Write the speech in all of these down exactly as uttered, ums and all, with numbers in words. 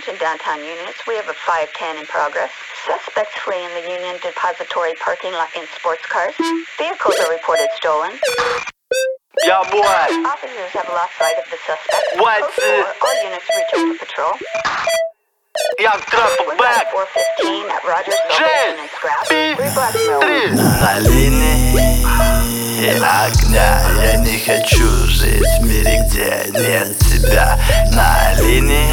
Attention downtown units, we have a five ten in progress. Suspects flee in the Union Depository parking lot in sports cars. Vehicles are reported stolen. Yo, boy. Officers have lost sight of the suspect. What? Code four, all units return to patrol. Young Trump We're back. at four fifteen at Rogers Celebration and Scrap. Three blocks mill. Три. На линии огня я не хочу жить в мире, где нет тебя. На линии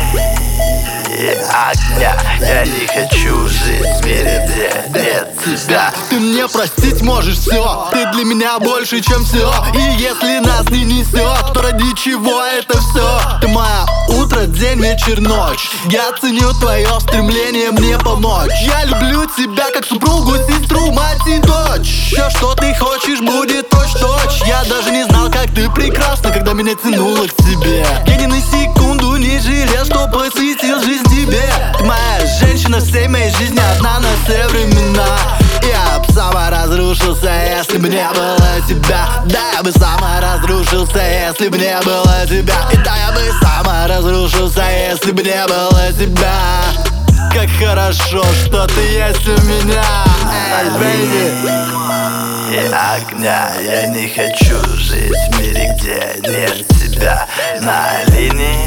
огня я не хочу жить в мире, где нет тебя. Ты мне простить можешь все, ты для меня больше, чем все. И если нас не несет, то ради чего это все? Ты моя утро, день, вечер, ночь. Я ценю твое стремление мне помочь. Я люблю тебя как супругу, сестру, мать и дочь. Все, что ты хочешь, будет точь-точь. Я даже не знал, как ты прекрасна, когда меня тянуло к тебе. Я ни на секунду не жалел, что посвятил жизнь тебе. Ты моя женщина всей моей жизни, одна на все времена. Я бы сама разрушился, если бы не было тебя. Да, я бы сама разрушился, если бы не было тебя. И да, я бы сама разрушился, если бы не было тебя. Как хорошо, что ты есть у меня. Эй, бэйби. И огня я не хочу жить в мире, где нет тебя. На линии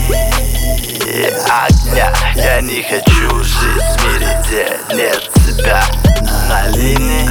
огня я не хочу жить в мире, где нет тебя. На линии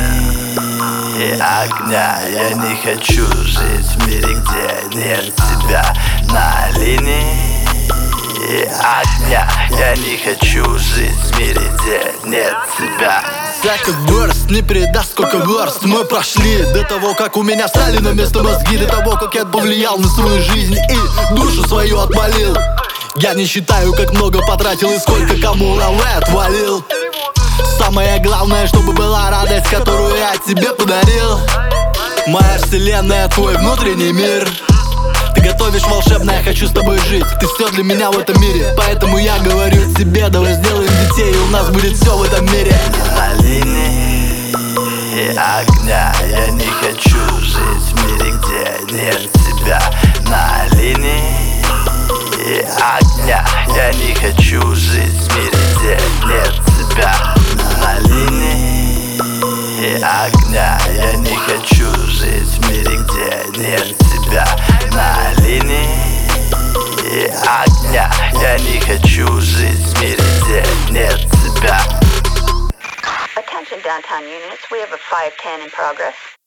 огня я не хочу жить в мире, где нет тебя. На линии огня я не хочу жить в мире, где нет тебя. Всякий верст не передаст, сколько верст мы прошли. До того, как у меня стали на место мозги. До того, как я повлиял на свою жизнь и душу свою отмолил. Я не считаю, как много потратил и сколько кому лавэ отвалил. Самое главное, чтобы была радость, которую я тебе подарил. Моя вселенная, твой внутренний мир. Ты готовишь волшебное, хочу с тобой жить. Ты все для меня в этом мире. Поэтому я говорю тебе, давай сделаем детей, и у нас будет все в этом мире. На линии огня я не хочу жить в мире, где нет тебя. На линии огня я не хочу жить в мире, где нет тебя. На линии огня я не хочу жить в мире, где нет тебя. На линии огня я не хочу жить в мире, где нет тебя. Attention downtown units, we have a five ten in progress.